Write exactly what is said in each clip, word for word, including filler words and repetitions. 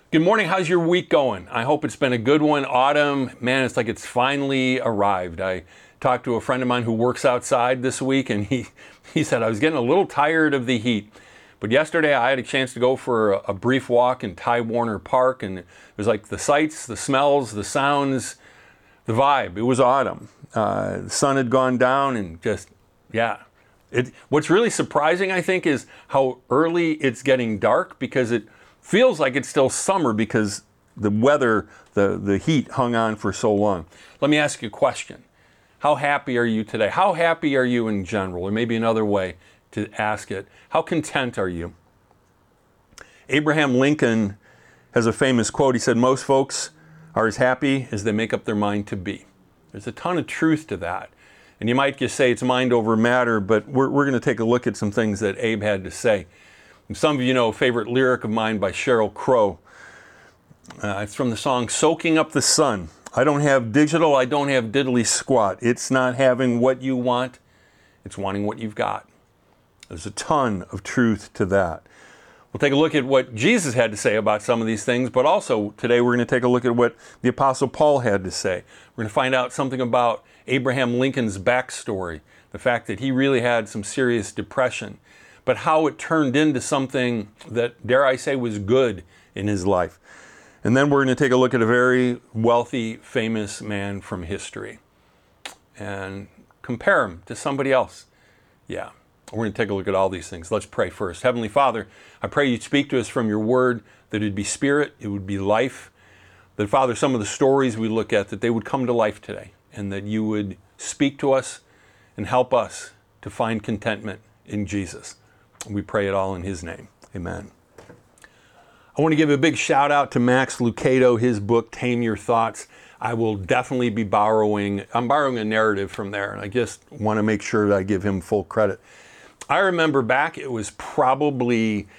Good morning. How's your week going? I hope it's been a good one. Autumn, man, it's like it's finally arrived. I talked to a friend of mine who works outside this week, and he, he said, I was getting a little tired of the heat. But yesterday I had a chance to go for a, a brief walk in Ty Warner Park, and it was like the sights, the smells, the sounds, the vibe. It was autumn. Uh, the sun had gone down, and just, yeah. It, what's really surprising, I think, is how early it's getting dark, because it feels like it's still summer because the weather, the, the heat hung on for so long. Let me ask you a question. How happy are you today? How happy are you in general? Or maybe another way to ask it. How content are you? Abraham Lincoln has a famous quote. He said, most folks are as happy as they make up their mind to be. There's a ton of truth to that. And you might just say it's mind over matter, but we're, we're going to take a look at some things that Abe had to say. And some of you know a favorite lyric of mine by Sheryl Crow. Uh, it's from the song Soaking Up the Sun. I don't have digital, I don't have diddly squat. It's not having what you want, it's wanting what you've got. There's a ton of truth to that. We'll take a look at what Jesus had to say about some of these things, but also today we're going to take a look at what the Apostle Paul had to say. We're going to find out something about Abraham Lincoln's backstory, the fact that he really had some serious depression, but how it turned into something that, dare I say, was good in his life. And then we're going to take a look at a very wealthy, famous man from history and compare him to somebody else. Yeah, we're going to take a look at all these things. Let's pray first. Heavenly Father, I pray you'd speak to us from your word, that it'd be spirit, it would be life. That, Father, some of the stories we look at, that they would come to life today, and that you would speak to us and help us to find contentment in Jesus. We pray it all in his name. Amen. I want to give a big shout out to Max Lucado, his book, Tame Your Thoughts. I will definitely be borrowing, I'm borrowing a narrative from there, and I just want to make sure that I give him full credit. I remember back, it was probably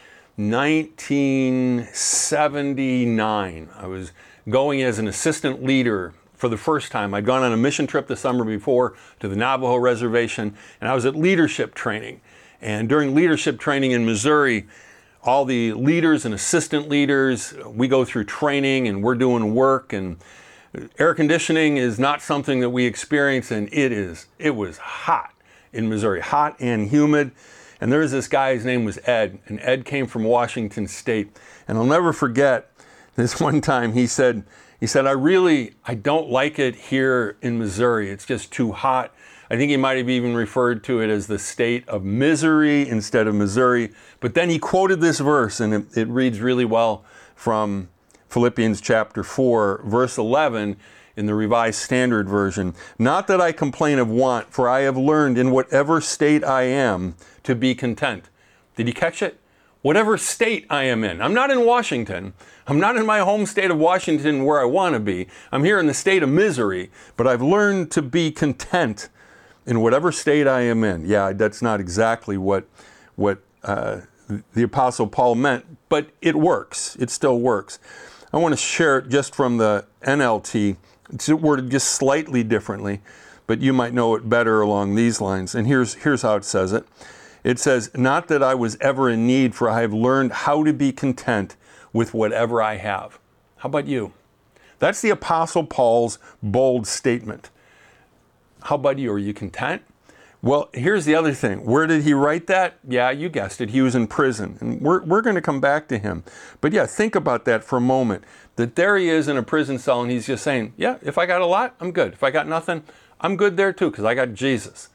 nineteen seventy-nine. I was going as an assistant leader for the first time. I'd gone on a mission trip the summer before to the Navajo Reservation, and I was at leadership training. And during leadership training in Missouri, all the leaders and assistant leaders, we go through training and we're doing work, and air conditioning is not something that we experience, and it is, it was hot in Missouri, hot and humid. And there was this guy, his name was Ed, and Ed came from Washington State. And I'll never forget this one time he said, he said, I really, I don't like it here in Missouri. It's just too hot. I think he might have even referred to it as the state of misery instead of Missouri. But then he quoted this verse, and it, it reads really well from Philippians chapter four, verse eleven in the Revised Standard Version. Not that I complain of want, for I have learned in whatever state I am to be content. Did you catch it? Whatever state I am in. I'm not in Washington. I'm not in my home state of Washington where I want to be. I'm here in the state of misery, but I've learned to be content in whatever state I am in. Yeah, that's not exactly what what uh, the Apostle Paul meant, but it works. It still works. I want to share it just from the N L T. It's worded just slightly differently, but you might know it better along these lines. And here's here's how it says it. It says, not that I was ever in need, for I have learned how to be content with whatever I have. How about you? That's the Apostle Paul's bold statement. How about you? Are you content? Well, here's the other thing. Where did he write that? Yeah, you guessed it. He was in prison. And we're, we're going to come back to him. But yeah, think about that for a moment. That there he is in a prison cell, and he's just saying, yeah, if I got a lot, I'm good. If I got nothing, I'm good there too, because I got Jesus.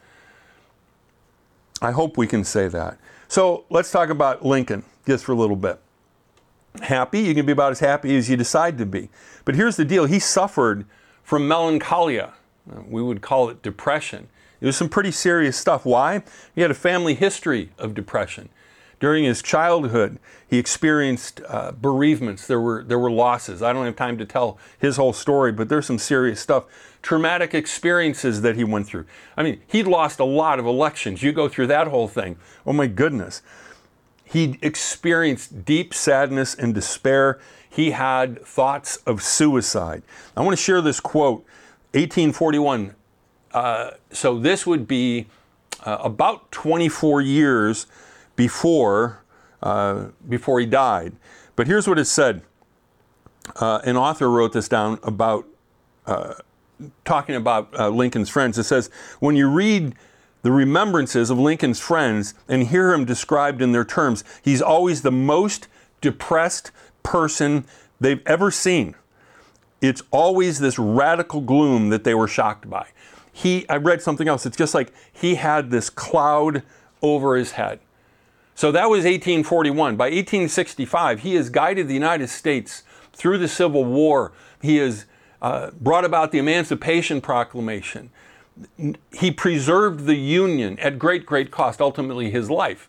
I hope we can say that. So let's talk about Lincoln just for a little bit. Happy, you can be about as happy as you decide to be. But here's the deal. He suffered from melancholia. We would call it depression. It was some pretty serious stuff. Why? He had a family history of depression. During his childhood, he experienced uh, bereavements. There were there were losses. I don't have time to tell his whole story, but there's some serious stuff. Traumatic experiences that he went through. I mean, he'd lost a lot of elections. You go through that whole thing. Oh my goodness. He experienced deep sadness and despair. He had thoughts of suicide. I want to share this quote. eighteen forty-one. Uh, so this would be uh, about twenty-four years before uh, before he died. But here's what it said. uh, an author wrote this down about uh, talking about uh, Lincoln's friends. It says, when you read the remembrances of Lincoln's friends and hear him described in their terms, he's always the most depressed person they've ever seen. It's always this radical gloom that they were shocked by. He, I read something else. It's just like he had this cloud over his head. So that was eighteen forty-one. By eighteen sixty-five, he has guided the United States through the Civil War. He has uh, brought about the Emancipation Proclamation. He preserved the Union at great, great cost, ultimately his life.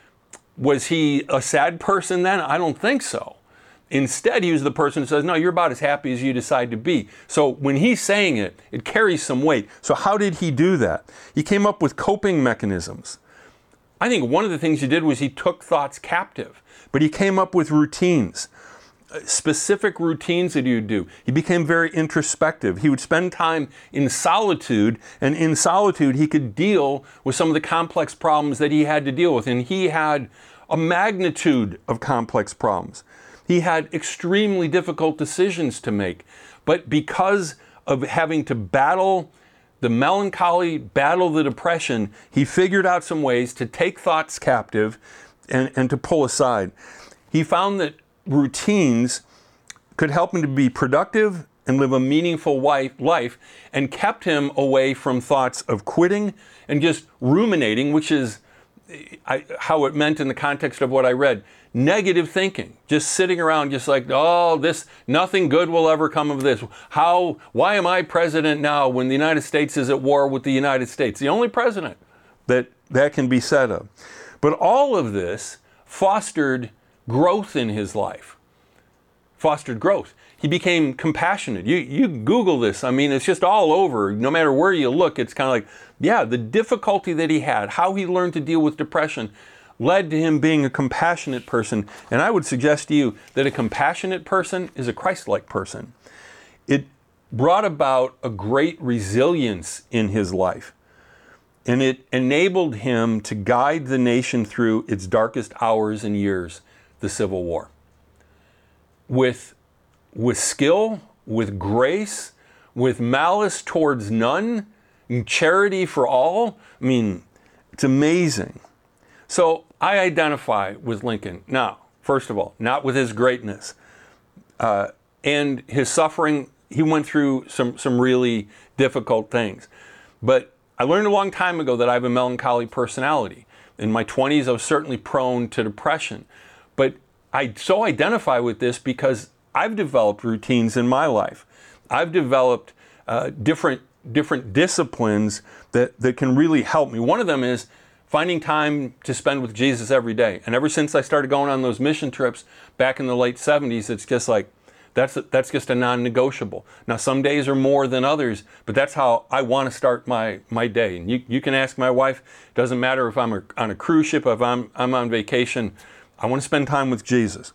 Was he a sad person then? I don't think so. Instead, he was the person who says, no, you're about as happy as you decide to be. So when he's saying it, it carries some weight. So how did he do that? He came up with coping mechanisms. I think one of the things he did was he took thoughts captive, but he came up with routines, specific routines that he would do. He became very introspective. He would spend time in solitude, and in solitude he could deal with some of the complex problems that he had to deal with. And he had a magnitude of complex problems. He had extremely difficult decisions to make. But because of having to battle the melancholy, battle the depression, he figured out some ways to take thoughts captive and, and to pull aside. He found that routines could help him to be productive and live a meaningful life, and kept him away from thoughts of quitting and just ruminating, which is I, how it meant in the context of what I read. Negative thinking, just sitting around just like, oh, this, nothing good will ever come of this. How, why am I president now when the United States is at war with the United States? The only president that that can be said of. But all of this fostered growth in his life, fostered growth. He became compassionate. You, you Google this, I mean, it's just all over. No matter where you look, it's kind of like, yeah, the difficulty that he had, how he learned to deal with depression, led to him being a compassionate person. And I would suggest to you that a compassionate person is a Christ-like person. It brought about a great resilience in his life. And it enabled him to guide the nation through its darkest hours and years, the Civil War. With, with skill, with grace, with malice towards none, and charity for all. I mean, it's amazing. So I identify with Lincoln. Now, first of all, not with his greatness uh, and his suffering. He went through some, some really difficult things. But I learned a long time ago that I have a melancholy personality. In my twenties, I was certainly prone to depression. But I so identify with this because I've developed routines in my life. I've developed uh, different, different disciplines that, that can really help me. One of them is finding time to spend with Jesus every day. And ever since I started going on those mission trips back in the late seventies, it's just like, that's, that's just a non-negotiable. Now, some days are more than others, but that's how I want to start my, my day. And you, you can ask my wife, doesn't matter if I'm on a cruise ship, if I'm, I'm on vacation, I want to spend time with Jesus.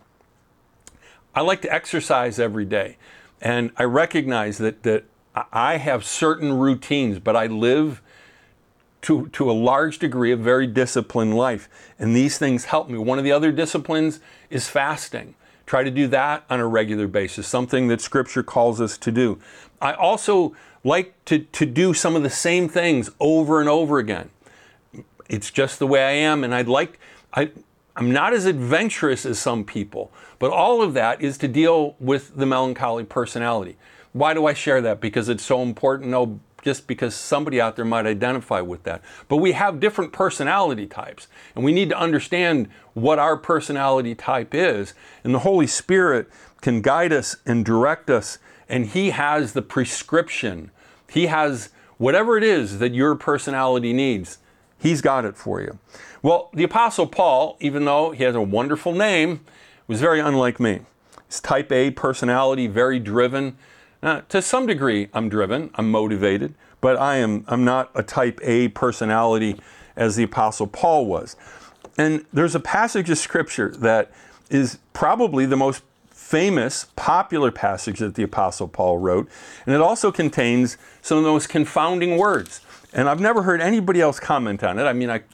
I like to exercise every day. And I recognize that, that I have certain routines, but I live to, to a large degree a very disciplined life. And these things help me. One of the other disciplines is fasting. Try to do that on a regular basis, something that Scripture calls us to do. I also like to, to do some of the same things over and over again. It's just the way I am, and I'd like, I, I'm not as adventurous as some people, but all of that is to deal with the melancholy personality. Why do I share that? Because it's so important? No, just because somebody out there might identify with that. But we have different personality types, and we need to understand what our personality type is. And the Holy Spirit can guide us and direct us, and He has the prescription. He has whatever it is that your personality needs. He's got it for you. Well, the Apostle Paul, even though he has a wonderful name, was very unlike me. He's type A personality, very driven. Now, to some degree, I'm driven, I'm motivated, but I am, I'm not a type A personality as the Apostle Paul was. And there's a passage of Scripture that is probably the most famous, popular passage that the Apostle Paul wrote, and it also contains some of the most confounding words. And I've never heard anybody else comment on it. I mean, I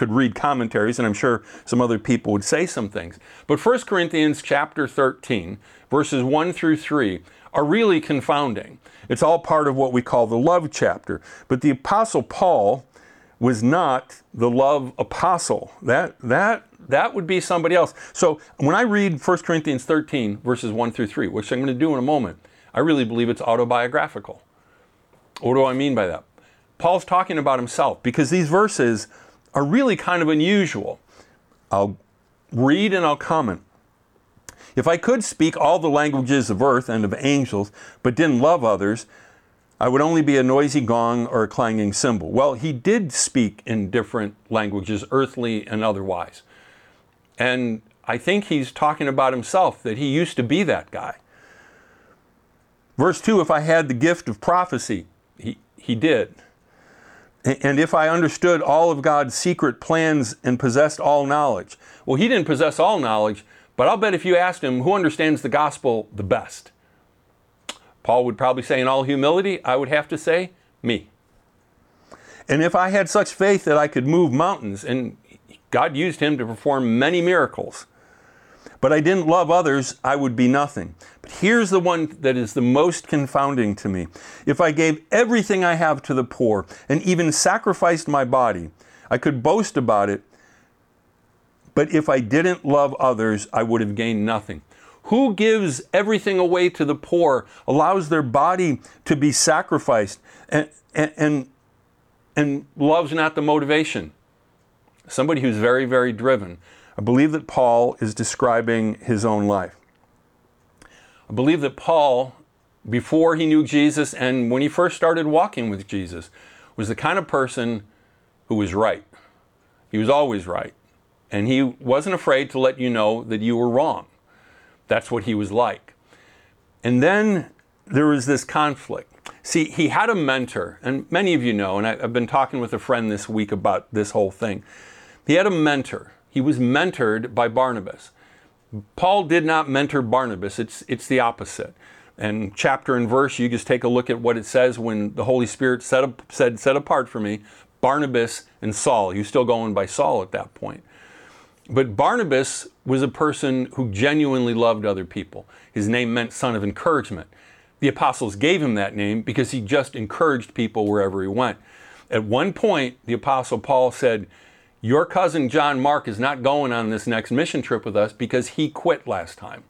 could read commentaries, and I'm sure some other people would say some things. But First Corinthians chapter thirteen, verses one through three, are really confounding. It's all part of what we call the love chapter. But the Apostle Paul was not the love apostle. That, that, that would be somebody else. So when I read First Corinthians thirteen, verses one through three, which I'm going to do in a moment, I really believe it's autobiographical. What do I mean by that? Paul's talking about himself because these verses are really kind of unusual. I'll read and I'll comment. If I could speak all the languages of earth and of angels, but didn't love others, I would only be a noisy gong or a clanging cymbal. Well, he did speak in different languages, earthly and otherwise. And I think he's talking about himself, that he used to be that guy. Verse two, if I had the gift of prophecy, he, he did. And if I understood all of God's secret plans and possessed all knowledge. Well, he didn't possess all knowledge, but I'll bet if you asked him who understands the gospel the best, Paul would probably say in all humility, I would have to say, me. And if I had such faith that I could move mountains, and God used him to perform many miracles, but I didn't love others, I would be nothing. But here's the one that is the most confounding to me. If I gave everything I have to the poor and even sacrificed my body, I could boast about it. But if I didn't love others, I would have gained nothing. Who gives everything away to the poor, allows their body to be sacrificed, and, and, and, and love's not the motivation? Somebody who's very, very driven. I believe that Paul is describing his own life. I believe that Paul, before he knew Jesus and when he first started walking with Jesus, was the kind of person who was right. He was always right. And he wasn't afraid to let you know that you were wrong. That's what he was like. And then there was this conflict. See, he had a mentor, and many of you know, and I've been talking with a friend this week about this whole thing. He had a mentor. He was mentored by Barnabas. Paul did not mentor Barnabas. It's, it's the opposite. And chapter and verse, you just take a look at what it says when the Holy Spirit set up, said, set apart for me, Barnabas and Saul. He was still going by Saul at that point. But Barnabas was a person who genuinely loved other people. His name meant son of encouragement. The apostles gave him that name because he just encouraged people wherever he went. At one point, the apostle Paul said, your cousin John Mark is not going on this next mission trip with us because he quit last time.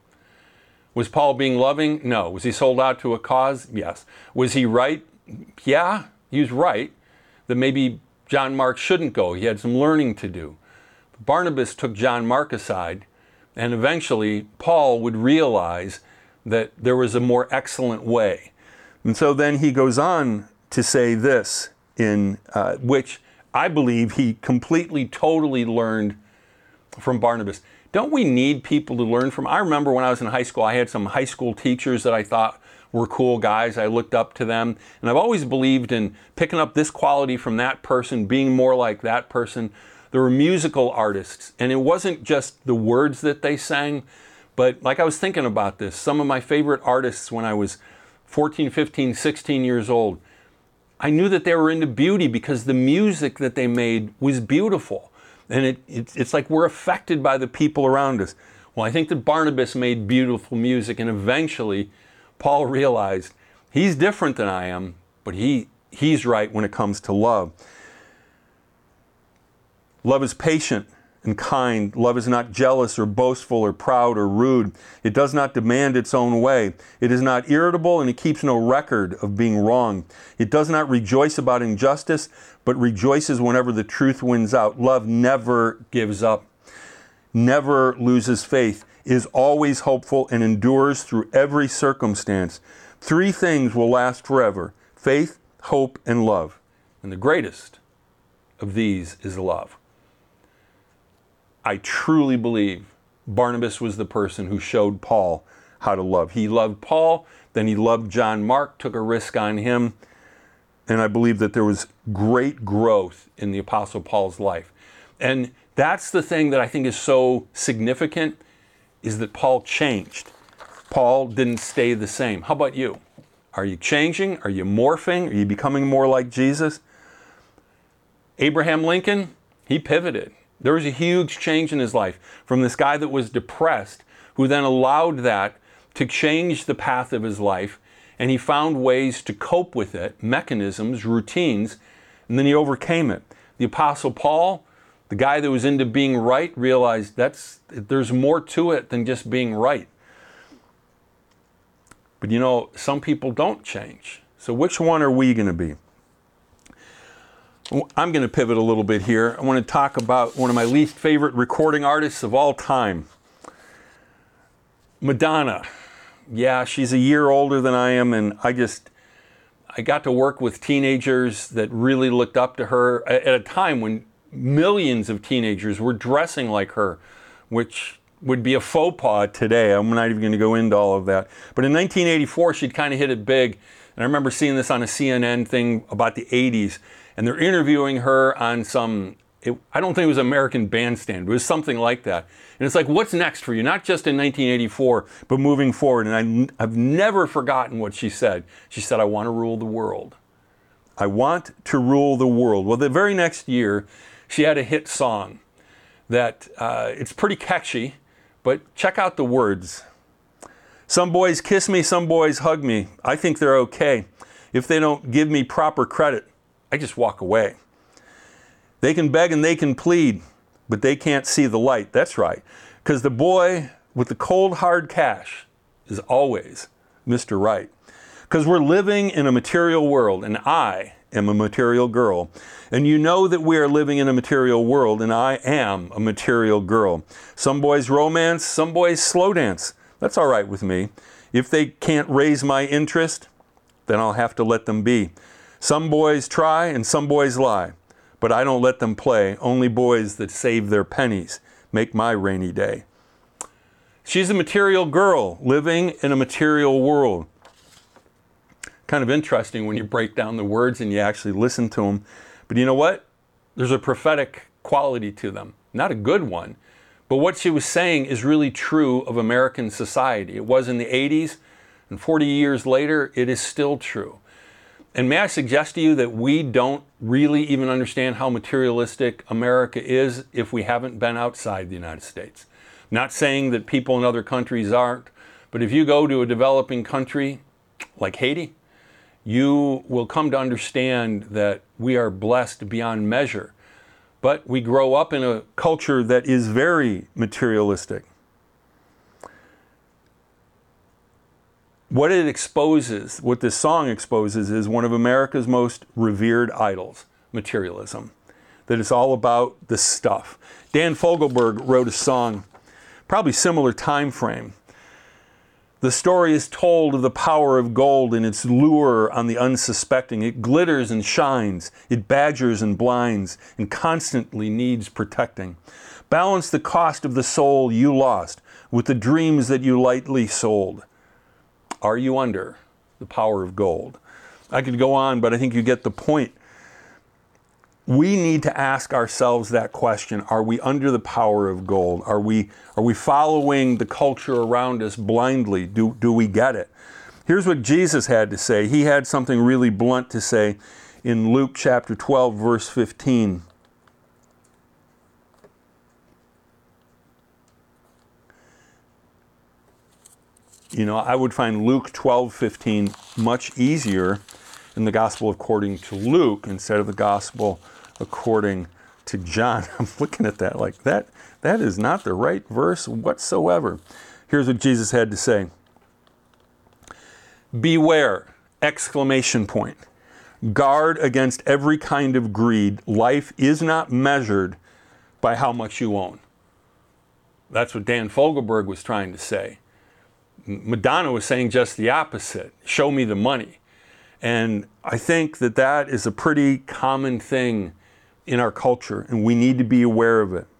Was Paul being loving? No. Was he sold out to a cause? Yes. Was he right? Yeah, he was right that maybe John Mark shouldn't go. He had some learning to do. Barnabas took John Mark aside, and eventually Paul would realize that there was a more excellent way. And so then he goes on to say this, in uh, which I believe he completely, totally learned from Barnabas. Don't we need people to learn from? I remember when I was in high school, I had some high school teachers that I thought were cool guys. I looked up to them. And I've always believed in picking up this quality from that person, being more like that person. There were musical artists, and it wasn't just the words that they sang, but like I was thinking about this, some of my favorite artists when I was fourteen, fifteen, sixteen years old, I knew that they were into beauty because the music that they made was beautiful. And it, it, it's like we're affected by the people around us. Well, I think that Barnabas made beautiful music, and eventually Paul realized he's different than I am, but he, he's right when it comes to love. Love is patient and kind. Love is not jealous or boastful or proud or rude. It does not demand its own way. It is not irritable, and it keeps no record of being wrong. It does not rejoice about injustice, but rejoices whenever the truth wins out. Love never gives up, never loses faith, is always hopeful, and endures through every circumstance. Three things will last forever: faith, hope, and love. And the greatest of these is love. I truly believe Barnabas was the person who showed Paul how to love. He loved Paul, then he loved John Mark, took a risk on him, and I believe that there was great growth in the Apostle Paul's life. And that's the thing that I think is so significant, is that Paul changed. Paul didn't stay the same. How about you? Are you changing? Are you morphing? Are you becoming more like Jesus? Abraham Lincoln, He pivoted. There was a huge change in his life from this guy that was depressed, who then allowed that to change the path of his life, and he found ways to cope with it, mechanisms, routines, and then he overcame it. The Apostle Paul, the guy that was into being right, realized that's there's more to it than just being right. But you know, some people don't change. So which one are we going to be? I'm going to pivot a little bit here. I want to talk about one of my least favorite recording artists of all time, Madonna. Yeah, she's a year older than I am, and I just, I got to work with teenagers that really looked up to her at a time when millions of teenagers were dressing like her, which would be a faux pas today. I'm not even going to go into all of that. But in nineteen eighty-four, she'd kind of hit it big. And I remember seeing this on a C N N thing about the eighties. And they're interviewing her on some, it, I don't think it was American Bandstand, but it was something like that. And it's like, what's next for you? Not just in nineteen eighty-four, but moving forward. And I, I've never forgotten what she said. She said, I want to rule the world. I want to rule the world. Well, the very next year, she had a hit song that uh, it's pretty catchy, but check out the words. Some boys kiss me, some boys hug me. I think they're okay. If they don't give me proper credit, I just walk away. They can beg and they can plead, but they can't see the light. That's right. Because the boy with the cold, hard cash is always Mister Right. Because we're living in a material world, and I am a material girl. And you know that we are living in a material world, and I am a material girl. Some boys romance, some boys slow dance. That's all right with me. If they can't raise my interest, then I'll have to let them be. Some boys try and some boys lie, but I don't let them play. Only boys that save their pennies make my rainy day. She's a material girl living in a material world. Kind of interesting when you break down the words and you actually listen to them. But you know what? There's a prophetic quality to them. Not a good one, but what she was saying is really true of American society. It was in the eighties, and forty years later, it is still true. And may I suggest to you that we don't really even understand how materialistic America is if we haven't been outside the United States. Not saying that people in other countries aren't, but if you go to a developing country like Haiti, you will come to understand that we are blessed beyond measure. But we grow up in a culture that is very materialistic. What it exposes, what this song exposes, is one of America's most revered idols, materialism. That it's all about the stuff. Dan Fogelberg wrote a song, probably similar time frame. The story is told of the power of gold and its lure on the unsuspecting. It glitters and shines, it badgers and blinds, and constantly needs protecting. Balance the cost of the soul you lost with the dreams that you lightly sold. Are you under the power of gold? I could go on, but I think you get the point. We need to ask ourselves that question. Are we under the power of gold? Are we, are we following the culture around us blindly? Do, do we get it? Here's what Jesus had to say. He had something really blunt to say in Luke chapter twelve, verse fifteen. You know, I would find Luke twelve fifteen much easier in the gospel according to Luke instead of the gospel according to John. I'm looking at that like that. That is not the right verse whatsoever. Here's what Jesus had to say. Beware, exclamation point. Guard against every kind of greed. Life is not measured by how much you own. That's what Dan Fogelberg was trying to say. Madonna was saying just the opposite. Show me the money. And I think that that is a pretty common thing in our culture, and we need to be aware of it.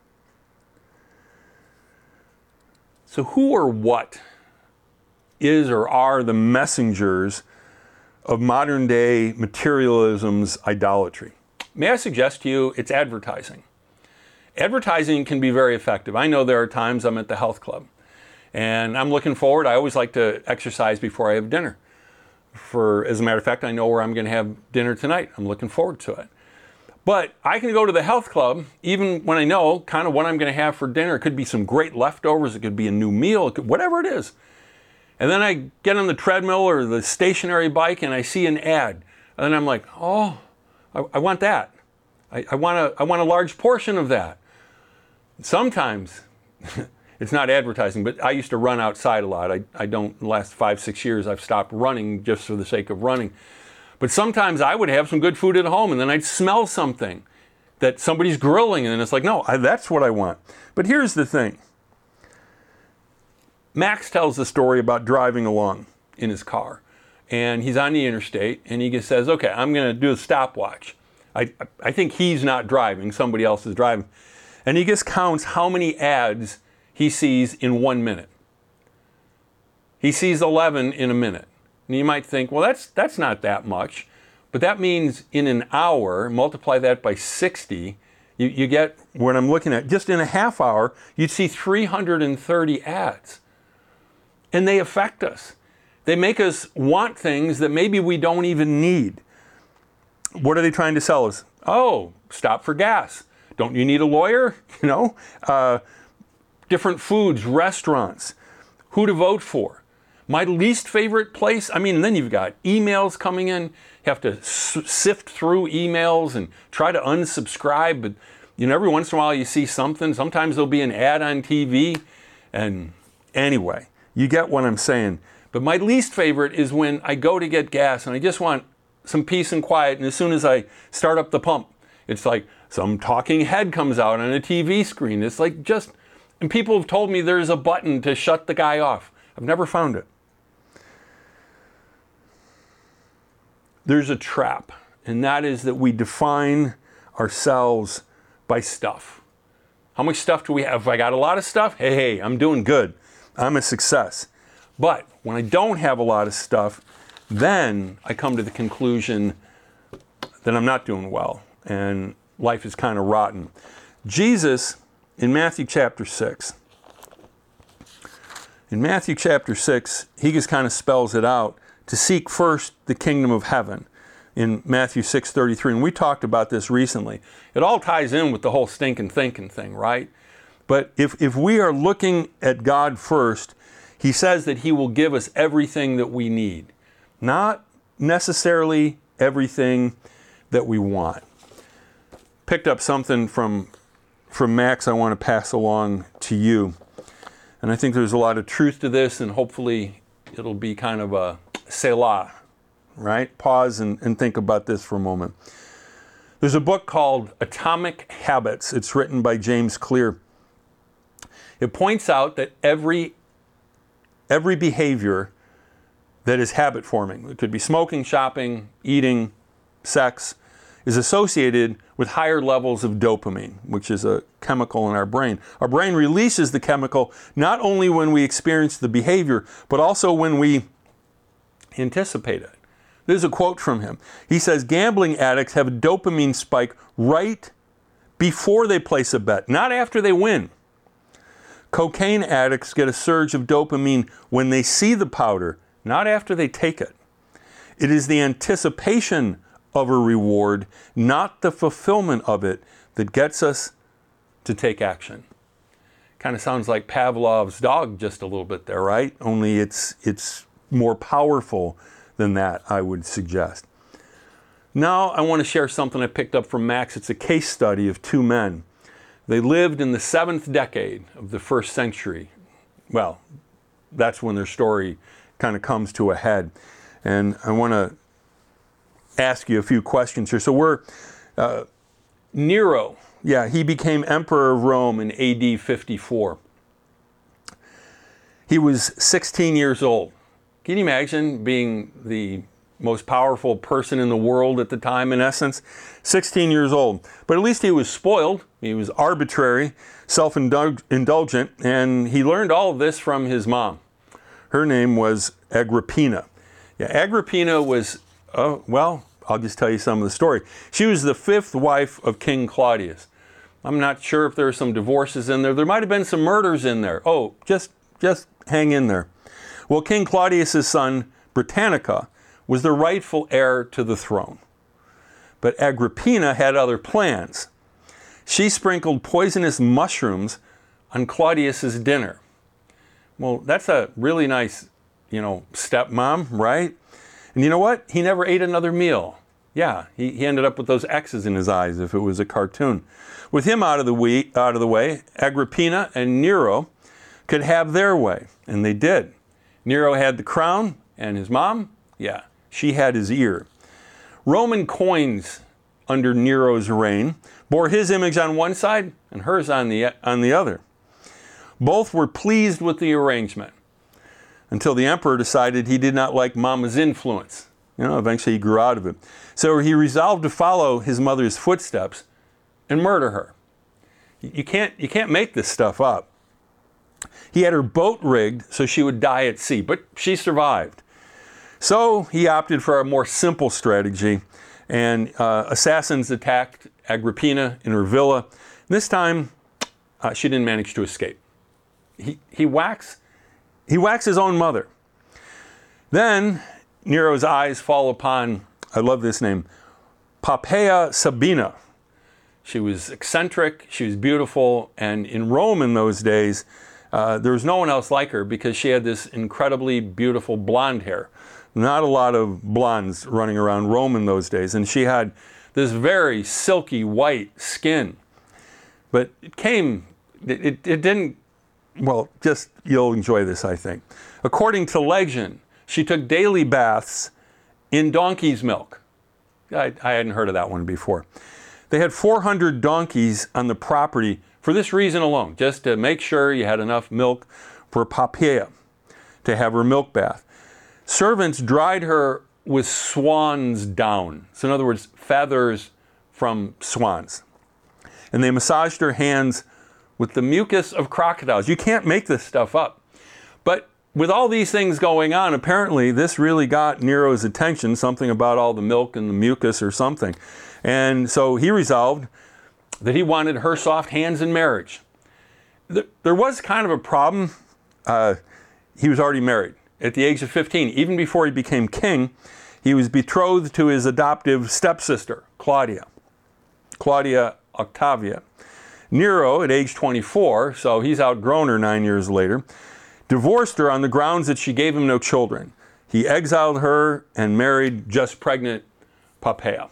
So who or what is or are the messengers of modern day materialism's idolatry? May I suggest to you, it's advertising. Advertising can be very effective. I know there are times I'm at the health club, and I'm looking forward. I always like to exercise before I have dinner. For, as a matter of fact, I know where I'm going to have dinner tonight. I'm looking forward to it. But I can go to the health club, even when I know kind of what I'm going to have for dinner. It could be some great leftovers. It could be a new meal, it could, whatever it is. And then I get on the treadmill or the stationary bike and I see an ad. And then I'm like, oh, I, I want that. I, I want a, I want a large portion of that. Sometimes, it's not advertising, but I used to run outside a lot. I, I don't, in the last five, six years, I've stopped running just for the sake of running. But sometimes I would have some good food at home and then I'd smell something that somebody's grilling and it's like, no, I, that's what I want. But here's the thing. Max tells the story about driving along in his car and he's on the interstate and he says, okay, I'm going to do a stopwatch. I, I think he's not driving, somebody else is driving. And he just counts how many ads he sees in one minute. He sees eleven in a minute. And you might think, well, that's that's not that much. But that means in an hour, multiply that by sixty, you, you get what I'm looking at. Just in a half hour, you'd see three hundred thirty ads. And they affect us. They make us want things that maybe we don't even need. What are they trying to sell us? Oh, stop for gas. Don't you need a lawyer? You know, uh, different foods, restaurants, who to vote for. My least favorite place, I mean, and then you've got emails coming in. You have to s- sift through emails and try to unsubscribe. But, you know, every once in a while you see something. Sometimes there'll be an ad on T V. And anyway, you get what I'm saying. But my least favorite is when I go to get gas and I just want some peace and quiet. And as soon as I start up the pump, it's like some talking head comes out on a T V screen. It's like just, and people have told me there's a button to shut the guy off. I've never found it. There's a trap, and that is that we define ourselves by stuff. How much stuff do we have? If I got a lot of stuff, hey, hey, I'm doing good. I'm a success. But when I don't have a lot of stuff, then I come to the conclusion that I'm not doing well, and life is kind of rotten. Jesus, in Matthew chapter six, in Matthew chapter six, he just kind of spells it out, to seek first the kingdom of heaven in Matthew six thirty-three. And we talked about this recently. It all ties in with the whole stinking thinking thing, right? But if, if we are looking at God first, he says that he will give us everything that we need. Not necessarily everything that we want. Picked up something from, from Max I want to pass along to you. And I think there's a lot of truth to this, and hopefully it'll be kind of a Selah, right? Pause and, and think about this for a moment. There's a book called Atomic Habits. It's written by James Clear. It points out that every, every behavior that is habit forming, it could be smoking, shopping, eating, sex, is associated with higher levels of dopamine, which is a chemical in our brain. Our brain releases the chemical not only when we experience the behavior, but also when we anticipate it. There's a quote from him. He says, gambling addicts have a dopamine spike right before they place a bet, not after they win. Cocaine addicts get a surge of dopamine when they see the powder, not after they take it. It is the anticipation of a reward, not the fulfillment of it, that gets us to take action. Kind of sounds like Pavlov's dog just a little bit there, right? Only it's it's more powerful than that, I would suggest. Now I want to share something I picked up from Max. It's a case study of two men. They lived in the seventh decade of the first century. Well, that's when their story kind of comes to a head. And I want to ask you a few questions here. So we're, uh, Nero, yeah, he became emperor of Rome in A D fifty-four. He was sixteen years old. Can you imagine being the most powerful person in the world at the time, in essence? sixteen years old. But at least he was spoiled. He was arbitrary, self-indulgent, and he learned all of this from his mom. Her name was Agrippina. Yeah, Agrippina was, uh, well, I'll just tell you some of the story. She was the fifth wife of King Claudius. I'm not sure if there are some divorces in there. There might have been some murders in there. Oh, just, just hang in there. Well, King Claudius' son, Britannica, was the rightful heir to the throne. But Agrippina had other plans. She sprinkled poisonous mushrooms on Claudius's dinner. Well, that's a really nice, you know, stepmom, right? And you know what? He never ate another meal. Yeah, he, he ended up with those X's in his eyes if it was a cartoon. With him out of the way, out of the way, Agrippina and Nero could have their way, and they did. Nero had the crown, and his mom, yeah, she had his ear. Roman coins under Nero's reign bore his image on one side and hers on the, on the other. Both were pleased with the arrangement until the emperor decided he did not like Mama's influence. You know, eventually he grew out of it. So he resolved to follow his mother's footsteps and murder her. You can't, you can't make this stuff up. He had her boat rigged so she would die at sea, but she survived. So he opted for a more simple strategy, and uh, assassins attacked Agrippina in her villa. This time, uh, she didn't manage to escape. He, he whacks, he whacks his own mother. Then Nero's eyes fall upon, I love this name, Poppaea Sabina. She was eccentric, she was beautiful, and in Rome in those days, uh, there was no one else like her because she had this incredibly beautiful blonde hair. Not a lot of blondes running around Rome in those days, and she had this very silky white skin. But it came, it, it, it didn't, well, just, you'll enjoy this, I think. According to legend, she took daily baths in donkey's milk. I, I hadn't heard of that one before. They had four hundred donkeys on the property for this reason alone, just to make sure you had enough milk for Poppaea to have her milk bath. Servants dried her with swan's down. So in other words, feathers from swans. And they massaged her hands with the mucus of crocodiles. You can't make this stuff up. But with all these things going on, apparently this really got Nero's attention, something about all the milk and the mucus or something. And so he resolved that he wanted her soft hands in marriage. There was kind of a problem. Uh, he was already married at the age of fifteen. Even before he became king, he was betrothed to his adoptive stepsister, Claudia, Claudia Octavia. Nero, at age twenty-four, so he's outgrown her nine years later, divorced her on the grounds that she gave him no children. He exiled her and married just pregnant Poppaea.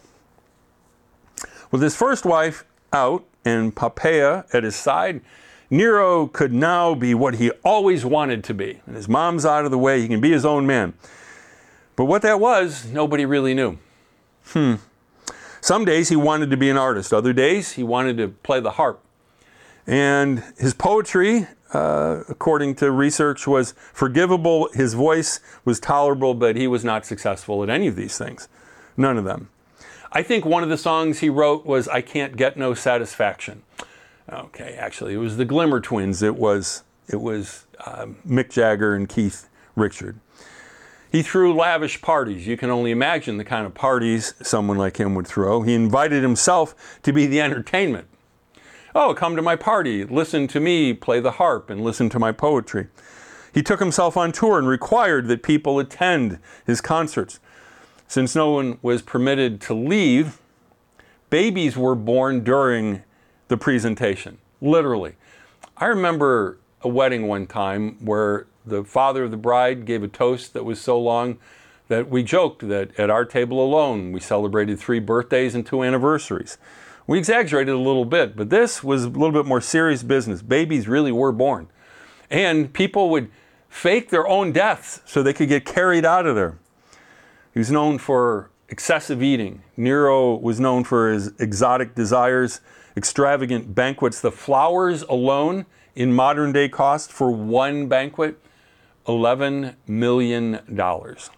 With his first wife out and Poppaea at his side, Nero could now be what he always wanted to be. And his mom's out of the way, he can be his own man. But what that was, nobody really knew. Hmm. Some days he wanted to be an artist. Other days he wanted to play the harp. And his poetry, uh, according to research, was forgivable. His voice was tolerable, but he was not successful at any of these things. None of them. I think one of the songs he wrote was I Can't Get No Satisfaction. Okay, actually, it was the Glimmer Twins. It was, it was uh, Mick Jagger and Keith Richards. He threw lavish parties. You can only imagine the kind of parties someone like him would throw. He invited himself to be the entertainment. Oh, come to my party, listen to me play the harp and listen to my poetry. He took himself on tour and required that people attend his concerts. Since no one was permitted to leave, babies were born during the presentation, literally. I remember a wedding one time where the father of the bride gave a toast that was so long that we joked that at our table alone we celebrated three birthdays and two anniversaries. We exaggerated a little bit, but this was a little bit more serious business. Babies really were born. And people would fake their own deaths so they could get carried out of there. He was known for excessive eating. Nero was known for his exotic desires, extravagant banquets. The flowers alone in modern day cost for one banquet, eleven million dollars.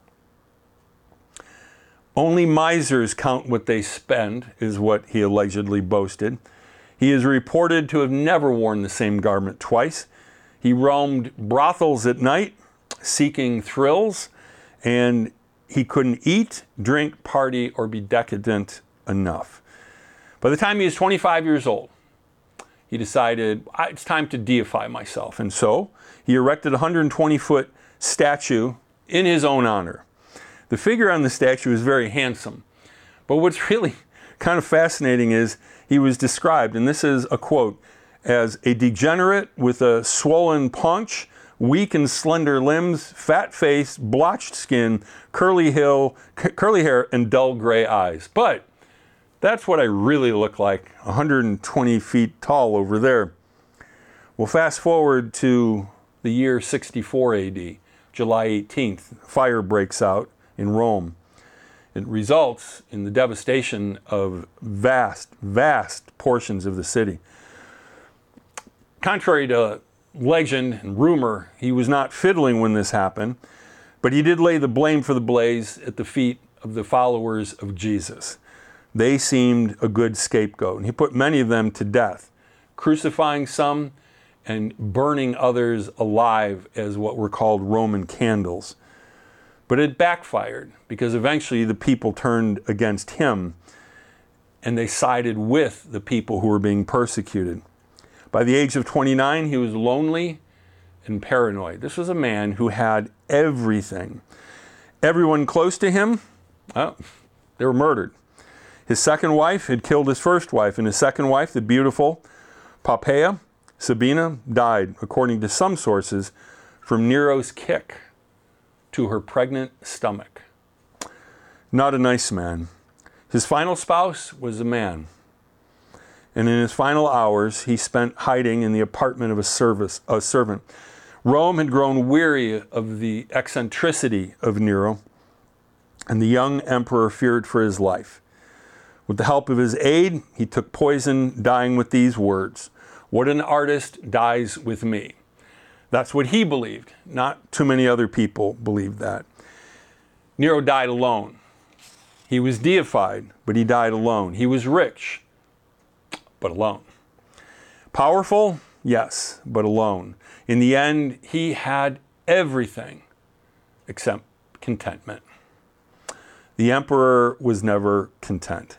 Only misers count what they spend, is what he allegedly boasted. He is reported to have never worn the same garment twice. He roamed brothels at night, seeking thrills, and he couldn't eat, drink, party, or be decadent enough. By the time he was twenty-five years old, he decided, it's time to deify myself. And so he erected a one hundred twenty foot statue in his own honor. The figure on the statue is very handsome, But what's really kind of fascinating is he was described, and this is a quote, as a degenerate with a swollen paunch, weak and slender limbs, fat face, blotched skin, curly, hill, c- curly hair, and dull gray eyes. But that's what I really look like, one hundred twenty feet tall over there. Well, fast forward to the year sixty-four A D, July eighteenth, fire breaks out in Rome. It results in the devastation of vast, vast portions of the city. Contrary to legend and rumor, he was not fiddling when this happened, but he did lay the blame for the blaze at the feet of the followers of Jesus. They seemed a good scapegoat, and he put many of them to death, crucifying some and burning others alive as what were called Roman candles. But it backfired because eventually the people turned against him and they sided with the people who were being persecuted. By the age of twenty-nine, he was lonely and paranoid. This was a man who had everything. Everyone close to him, oh, they were murdered. His second wife had killed his first wife, and his second wife, the beautiful Poppaea, Sabina, died, according to some sources, from Nero's kick to her pregnant stomach. Not a nice man. His final spouse was a man. And in his final hours, he spent hiding in the apartment of a, service, a servant. Rome had grown weary of the eccentricity of Nero, and the young emperor feared for his life. With the help of his aide, he took poison, dying with these words, "What an artist dies with me." That's what he believed. Not too many other people believed that. Nero died alone. He was deified, but he died alone. He was rich, but alone. Powerful, yes, but alone. In the end, he had everything except contentment. The emperor was never content.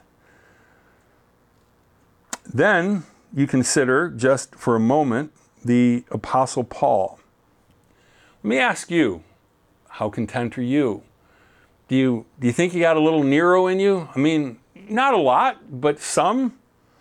Then you consider, just for a moment, the Apostle Paul. Let me ask you, how content are you? Do you, do you think you got a little Nero in you? I mean, not a lot, but some.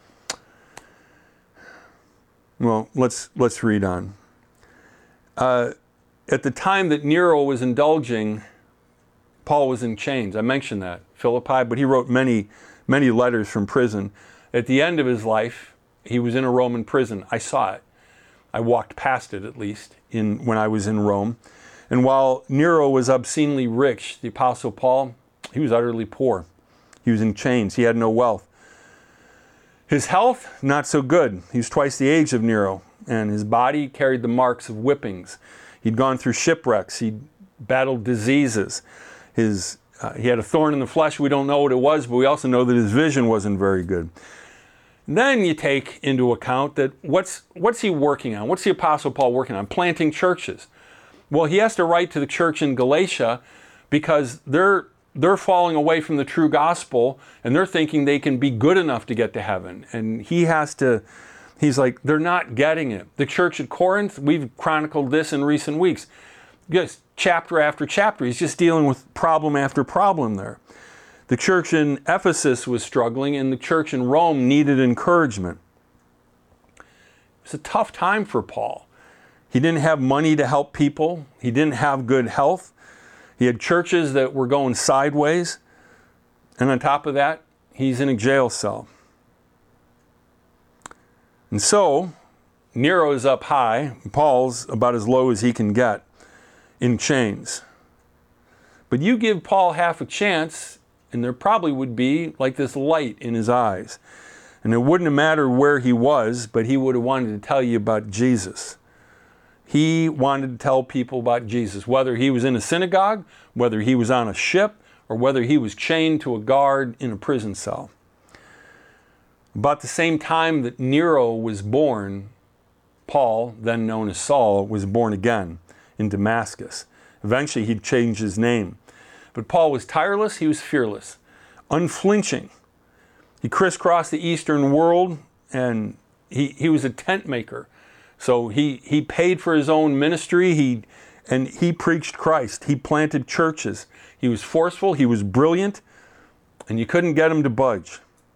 Well, let's let's read on. Uh, at the time that Nero was indulging, Paul was in chains. I mentioned that, Philippi, but he wrote many, many letters from prison. At the end of his life, he was in a Roman prison. I saw it. I walked past it, at least, in when I was in Rome. And while Nero was obscenely rich, the Apostle Paul, he was utterly poor. He was in chains. He had no wealth. His health, not so good. He was twice the age of Nero, and his body carried the marks of whippings. He'd gone through shipwrecks. He'd battled diseases. His, uh, he had a thorn in the flesh. We don't know what it was, but we also know that his vision wasn't very good. Then you take into account that what's, what's he working on? What's the Apostle Paul working on? Planting churches. Well, he has to write to the church in Galatia because they're they're falling away from the true gospel and they're thinking they can be good enough to get to heaven. And he has to, he's like, they're not getting it. The church at Corinth, we've chronicled this in recent weeks. Just chapter after chapter, he's just dealing with problem after problem there. The church in Ephesus was struggling and the church in Rome needed encouragement. It's a tough time for Paul. He didn't have money to help people. He didn't have good health. He had churches that were going sideways. And on top of that, he's in a jail cell. And so, Nero's up high. Paul's about as low as he can get in chains. But you give Paul half a chance, and there probably would be like this light in his eyes. And it wouldn't have mattered where he was, but he would have wanted to tell you about Jesus. He wanted to tell people about Jesus, whether he was in a synagogue, whether he was on a ship, or whether he was chained to a guard in a prison cell. About the same time that Nero was born, Paul, then known as Saul, was born again in Damascus. Eventually he'd change his name. But Paul was tireless, he was fearless, unflinching. He crisscrossed the Eastern world and he, he was a tent maker. So he, he paid for his own ministry, he, and he preached Christ. He planted churches. He was forceful, he was brilliant, and you couldn't get him to budge.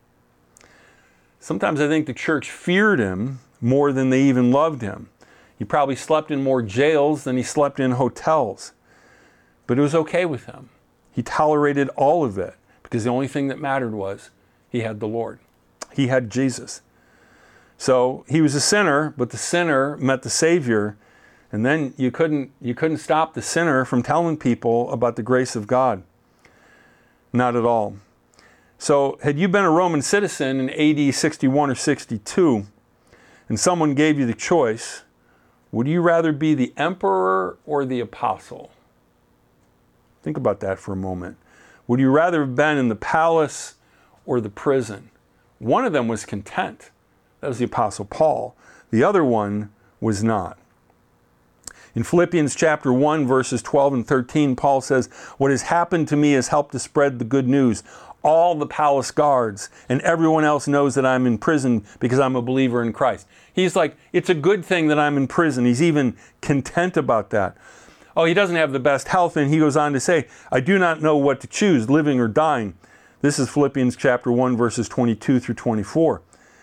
Sometimes I think the church feared him more than they even loved him. He probably slept in more jails than he slept in hotels. But it was okay with him. He tolerated all of it because the only thing that mattered was he had the Lord. He had Jesus. So he was a sinner, but the sinner met the Savior, and then you couldn't, you couldn't stop the sinner from telling people about the grace of God. Not at all. So had you been a Roman citizen in A D sixty-one or sixty-two, and someone gave you the choice, would you rather be the emperor or the apostle? Think about that for a moment. Would you rather have been in the palace or the prison? One of them was content. That was the Apostle Paul. The other one was not. In Philippians chapter one, verses twelve and thirteen, Paul says, "What has happened to me has helped to spread the good news. All the palace guards and everyone else knows that I'm in prison because I'm a believer in Christ." He's like, it's a good thing that I'm in prison. He's even content about that. Oh, he doesn't have the best health, and he goes on to say, "I do not know what to choose, living or dying." This is Philippians chapter one, verses twenty-two through twenty-four.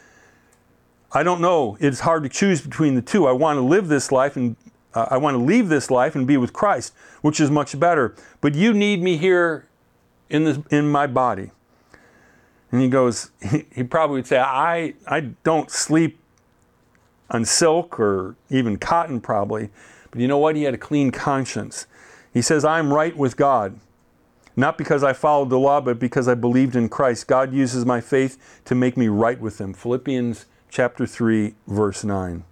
I don't know. It's hard to choose between the two. I want to live this life and uh, I want to leave this life and be with Christ, which is much better. But you need me here in this, in my body. And he goes, he, he probably would say, I, I don't sleep on silk or even cotton probably. But you know what? He had a clean conscience. He says, I'm right with God. Not because I followed the law, but because I believed in Christ. God uses my faith to make me right with him. Philippians chapter three, verse nine.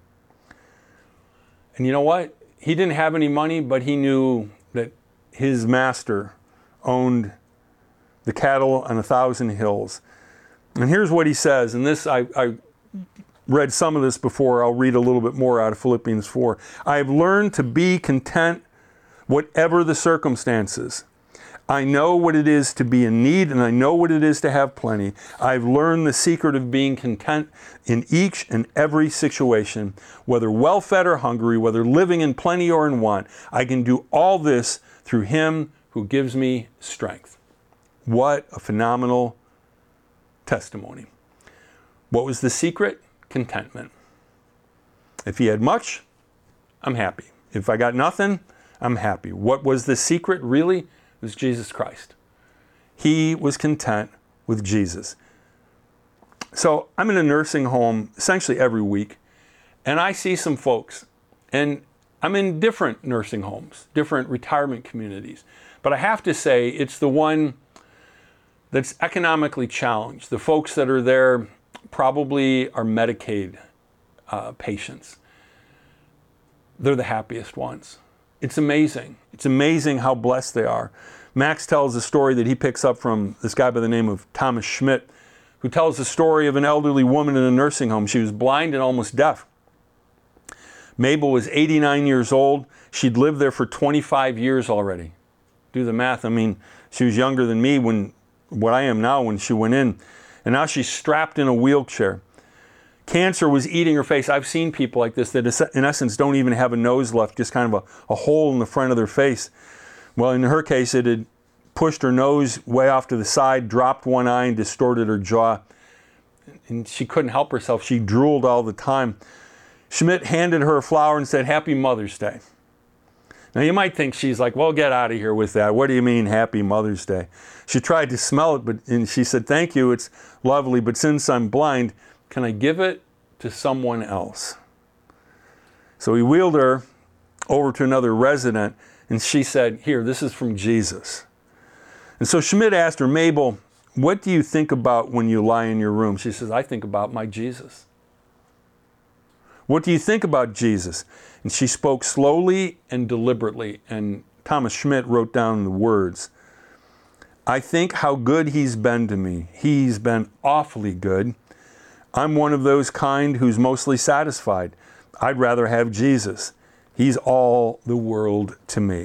And you know what? He didn't have any money, but he knew that his master owned the cattle on a thousand hills. And here's what he says, and this, I, I read some of this before. I'll read a little bit more out of Philippians four. "I have learned to be content whatever the circumstances. I know what it is to be in need, and I know what it is to have plenty. I've learned the secret of being content in each and every situation, whether well-fed or hungry, whether living in plenty or in want. I can do all this through him who gives me strength." What a phenomenal testimony. What was the secret? Contentment. If he had much, I'm happy. If I got nothing, I'm happy. What was the secret really? It was Jesus Christ. He was content with Jesus. So I'm in a nursing home essentially every week, and I see some folks, and I'm in different nursing homes, different retirement communities. But I have to say, it's the one that's economically challenged. The folks that are there probably are Medicaid uh, patients. They're the happiest ones. It's amazing. It's amazing how blessed they are. Max tells a story that he picks up from this guy by the name of Thomas Schmidt, who tells the story of an elderly woman in a nursing home. She was blind and almost deaf. Mabel was eighty-nine years old. She'd lived there for twenty-five years already. Do the math. I mean, she was younger than me when, what I am now when she went in. And now she's strapped in a wheelchair. Cancer was eating her face. I've seen people like this that in essence don't even have a nose left, just kind of a, a hole in the front of their face. Well, in her case, it had pushed her nose way off to the side, dropped one eye, and distorted her jaw. And she couldn't help herself. She drooled all the time. Schmidt handed her a flower and said, "Happy Mother's Day." Now, you might think she's like, well, get out of here with that. What do you mean, Happy Mother's Day? She tried to smell it, but and she said, "Thank you, it's lovely, but since I'm blind, can I give it to someone else?" So he wheeled her over to another resident, and she said, "Here, this is from Jesus." And so Schmidt asked her, "Mabel, what do you think about when you lie in your room?" She says, "I think about my Jesus." "What do you think about Jesus?" And she spoke slowly and deliberately, and Thomas Schmidt wrote down the words. "I think how good he's been to me. He's been awfully good. I'm one of those kind who's mostly satisfied. I'd rather have Jesus. He's all the world to me."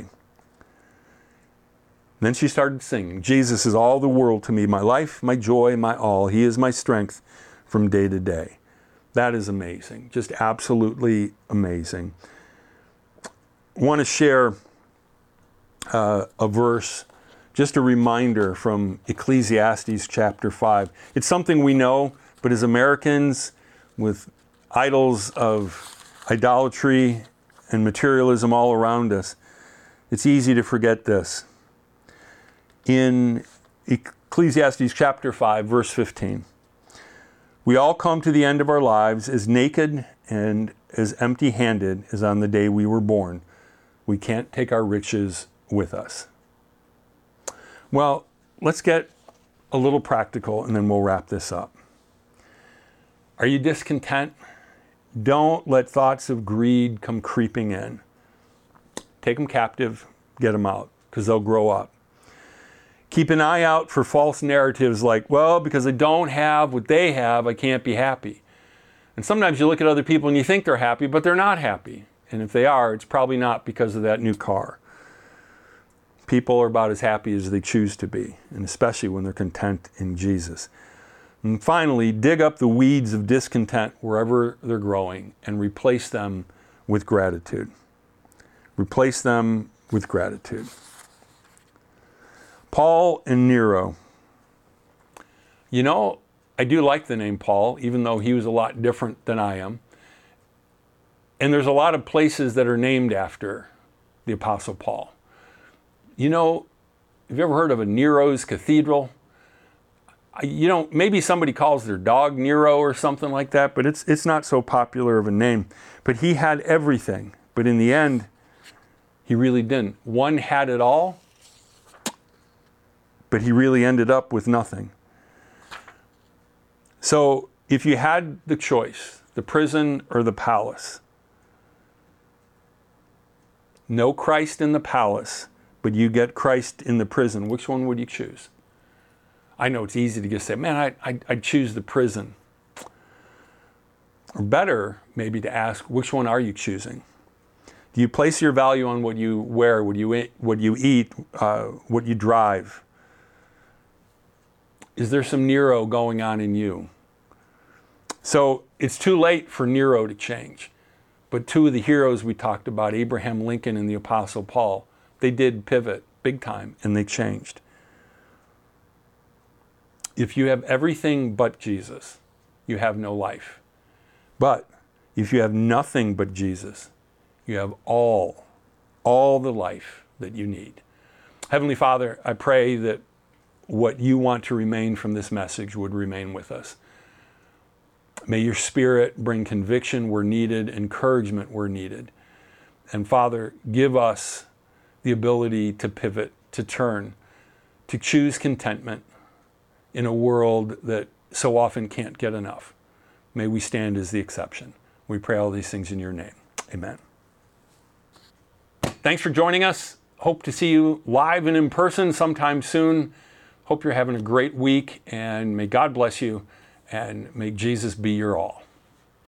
Then she started singing, "Jesus is all the world to me, my life, my joy, my all. He is my strength from day to day." That is amazing, just absolutely amazing. I want to share uh, a verse Just a reminder from Ecclesiastes chapter five. It's something we know, but as Americans with idols of idolatry and materialism all around us, it's easy to forget this. In Ecclesiastes chapter five, verse fifteen, we all come to the end of our lives as naked and as empty-handed as on the day we were born. We can't take our riches with us. Well, let's get a little practical and then we'll wrap this up. Are you discontent? Don't let thoughts of greed come creeping in. Take them captive, get them out, because they'll grow up. Keep an eye out for false narratives like, well, because I don't have what they have, I can't be happy. And sometimes you look at other people and you think they're happy, but they're not happy. And if they are, it's probably not because of that new car. People are about as happy as they choose to be, and especially when they're content in Jesus. And finally, dig up the weeds of discontent wherever they're growing and replace them with gratitude. Replace them with gratitude. Paul and Nero. You know, I do like the name Paul, even though he was a lot different than I am. And there's a lot of places that are named after the Apostle Paul. You know, have you ever heard of a Nero's Cathedral? You know, maybe somebody calls their dog Nero or something like that, but it's it's not so popular of a name. But he had everything. But in the end, he really didn't. One had it all, but he really ended up with nothing. So if you had the choice, the prison or the palace, no Christ in the palace, but you get Christ in the prison, which one would you choose? I know it's easy to just say, man, I, I, I'd choose the prison. Or better, maybe to ask, which one are you choosing? Do you place your value on what you wear, what you eat, what you, eat, uh, what you drive? Is there some Nero going on in you? So it's too late for Nero to change. But two of the heroes we talked about, Abraham Lincoln and the Apostle Paul, they did pivot big time and they changed. If you have everything but Jesus, you have no life. But if you have nothing but Jesus, you have all, all the life that you need. Heavenly Father, I pray that what you want to remain from this message would remain with us. May your Spirit bring conviction where needed, encouragement where needed. And Father, give us the ability to pivot, to turn, to choose contentment in a world that so often can't get enough. May we stand as the exception. We pray all these things in your name. Amen. Thanks for joining us. Hope to see you live and in person sometime soon. Hope you're having a great week, and may God bless you, and may Jesus be your all.